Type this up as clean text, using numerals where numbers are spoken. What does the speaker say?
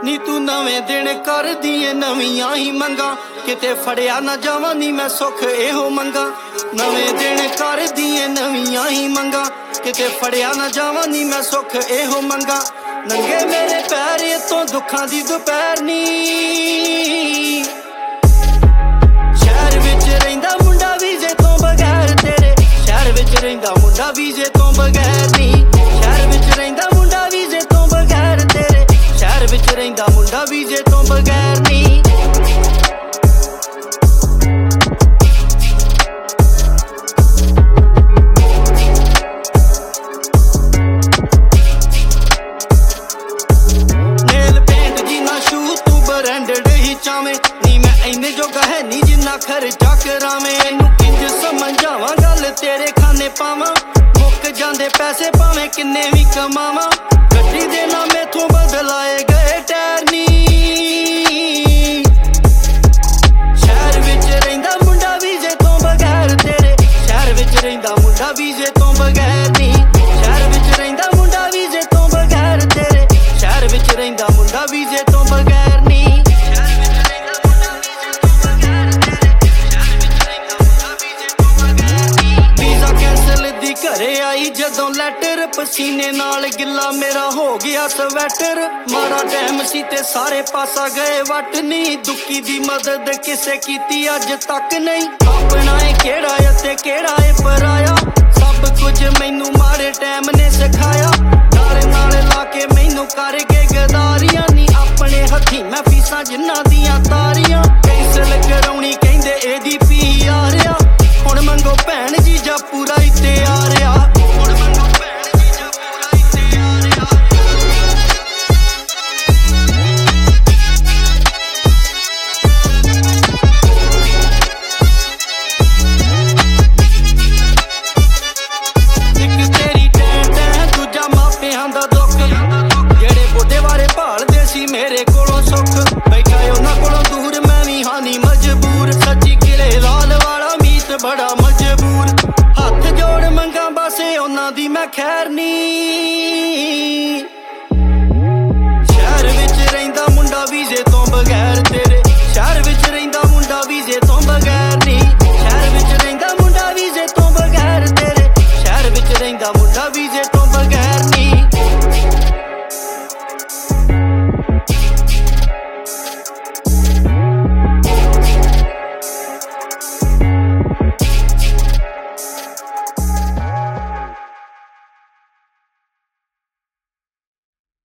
ਨੀ ਤੂੰ ਨਵੇਂ ਦਿਨ ਕਰਦੀ ਏ ਨਵੀਆਂ ਹੀ ਮੰਗਾਂ, ਕਿਤੇ ਫੜਿਆ ਨਾ ਜਾਵਾਂ ਨੀ ਮੈਂ ਸੁੱਖ ਇਹੋ ਮੰਗਾਂ। ਨਵੇਂ ਦਿਨ ਕਰਦੀ ਏ ਨਵੀਆਂ ਹੀ ਮੰਗਾਂ, ਕਿਤੇ ਫੜਿਆ ਨਾ ਜਾਵਾਂ ਨੀ ਮੈਂ ਸੁੱਖ ਇਹੋ ਮੰਗਾਂ। ਨੰਗੇ ਮੇਰੇ ਪੈਰ ਇਤੋਂ ਦੁੱਖਾਂ ਦੀ ਦੁਪਹਿਰ ਨੀ, ਸ਼ਹਿਰ ਵਿੱਚ ਰਹਿੰਦਾ ਮੁੰਡਾ ਵੀਜ਼ੇ ਤੋਂ ਬਗੈਰ ਤੇਰੇ, ਸ਼ਹਿਰ ਵਿੱਚ ਰਹਿੰਦਾ ਮੁੰਡਾ ਵੀਜ਼ੇ ਤੋਂ ਬਗੈਰ ਨੀ, ਸ਼ਹਿਰ ਵਿੱਚ ਰਹਿੰਦਾ ਮੁੰਡਾ ਵੀਜ਼ੇ ਤੋਂ ਬਗੈਰ ਤੇਰੇ, ਸ਼ਹਿਰ ਵਿੱਚ ਰਹਿੰਦਾ ਮੁੰਡਾ ਵੀਜ਼ੇ ਤੋਂ ਬਗੈਰ ਨੀ। ਨੀ ਮੈਂ ਇੰਨੇ ਜੋਗਾ ਹੈ ਨੀ ਜਿੰਨਾ ਖਰਚਾ ਕਰਾਵੇਂ, ਇਹਨੂੰ ਕਿੰਜ ਸਮਝਾਵਾਂ ਗੱਲ ਤੇਰੇ ਖਾਨੇ ਪਾਵਾਂ, ਮੁੱਕ ਜਾਂਦੇ ਪੈਸੇ ਭਾਵੇਂ ਕਿੰਨੇ ਵੀ ਕਮਾਵਾਂ, ਗੱਡੀ ਦੇ ਨਾ ਮੈਥੋਂ ਬਦਲਾਏ ਗਏ ਟਾਇਰ ਨੀ, ਸ਼ਹਿਰ ਵਿੱਚ ਰਹਿੰਦਾ ਮੁੰਡਾ ਵੀਜ਼ੇ ਤੋਂ ਬਗੈਰ ਤੇਰੇ, ਸ਼ਹਿਰ ਵਿੱਚ ਰਹਿੰਦਾ ਮੁੰਡਾ ਵੀਜ਼ੇ ਤੋਂ ਬਗੈਰ ਨੀ, ਸ਼ਹਿਰ ਵਿੱਚ ਰਹਿੰਦਾ ਮੁੰਡਾ ਵੀਜ਼ੇ ਤੋਂ ਬਗੈਰ ਤੇਰੇ, ਸ਼ਹਿਰ ਵਿੱਚ ਰਹਿੰਦਾ ਮੁੰਡਾ ਵੀਜ਼ੇ ਤੋਂ ਬਗੈਰ ਨੀ। ਘਰੇ ਆਈ ਜਦੋਂ ਲੈਟਰ, ਪਸੀਨੇ ਨਾਲ ਗਿੱਲਾ ਮੇਰਾ ਹੋ ਗਿਆ ਸਵੈਟਰ, ਮਾੜਾ ਟਾਈਮ ਸੀ ਤੇ ਸਾਰੇ ਪਾਸਾ ਗਏ ਵੱਟ ਨੀ, ਦੁੱਕੀ ਦੀ ਮਦਦ ਕਿਸੇ ਕੀਤੀ ਅੱਜ ਤੱਕ ਨਹੀਂ, ਆਪਣਾ ਏ ਕਿਹੜਾ ਅਤੇ ਕਿਹੜਾ ਏ ਪਰਾਇਆ, ਸਭ ਕੁਝ ਮੈਨੂੰ ਮਾੜੇ ਟਾਈਮ ਨੇ ਸਿਖਾਇਆ, ਨਾਲ ਨਾਲ ਲਾ ਕੇ ਮੈਨੂੰ ਕਰ ਕੇ ਗਦਾਰੀਆਂ ਨੀ, ਆਪਣੇ ਹੱਥੀਂ ਮੈਂ ਫੀਸਾਂ ਜਿਨ੍ਹਾਂ ਦੀਆਂ ਤਾਰੀਆਂ, ਕੈਂਸਲ ਕਰਾਉਣੀ ਕਹਿੰਦੇ ਇਹਦੀ ਪੀ ਆ ਰਿਹਾ, ਹੁਣ ਮੰਗੋ ਭੈਣ ਜੀ ਜਾ ਪੂਰਾ ਹੀ ਤਿਆਰ ਆ, ਹੁਣ ਮੰਗੋ ਭੈਣ ਜੀ ਜਾ ਪੂਰਾ ਹੀ ਤਿਆਰ ਆ। ਇੱਕ ਤੇਰੀ ਟੈਂ ਦੂਜਾ ਮਾਪਿਆਂ ਦਾ ਦੁੱਖ, ਜਿਹੜੇ ਬੁੱਢੇ ਬਾਰੇ ਭਾਲਦੇ ਸੀ ਮੇਰੇ ਕੋਲੋਂ ਸੁੱਖ, ਬੈਠਾ ਉਹਨਾਂ ਕੋਲੋਂ ਦੂਰ ਮੈਂ ਵੀ ਹਾਨੀ ਮਜਬੂਰ, ਸੱਚੀ ਕਿਲੇ ਲਾਲ ਵਾਲਾ ਮੀਤ ਬੜਾ ਮਜਬੂਰ, ਹੱਥ ਜੋੜ ਮੰਗਾਂ ਬਸ ਉਹਨਾਂ ਦੀ ਮੈਂ ਖੈਰ ਨੀ, ਸ਼ਹਿਰ ਵਿੱਚ ਰਹਿੰਦਾ ਮੁੰਡਾ ਵੀਜ਼ੇ ਤੋਂ ਬਗੈਰ ਤੇਰੇ, ਸ਼ਹਿਰ ਵਿੱਚ ਰਹਿੰਦਾ ਮੁੰਡਾ ਵੀਜ਼ੇ ਤੋਂ ਬਗੈਰ ਨੀ, ਸ਼ਹਿਰ ਵਿੱਚ ਰਹਿੰਦਾ ਮੁੰਡਾ ਵੀਜ਼ੇ ਤੋਂ ਬਗੈਰ ਤੇਰੇ, ਸ਼ਹਿਰ ਵਿੱਚ ਰਹਿੰਦਾ ਮੁੰਡਾ ਵੀਜ਼ੇ ਤੋਂ ਬਗੈਰ।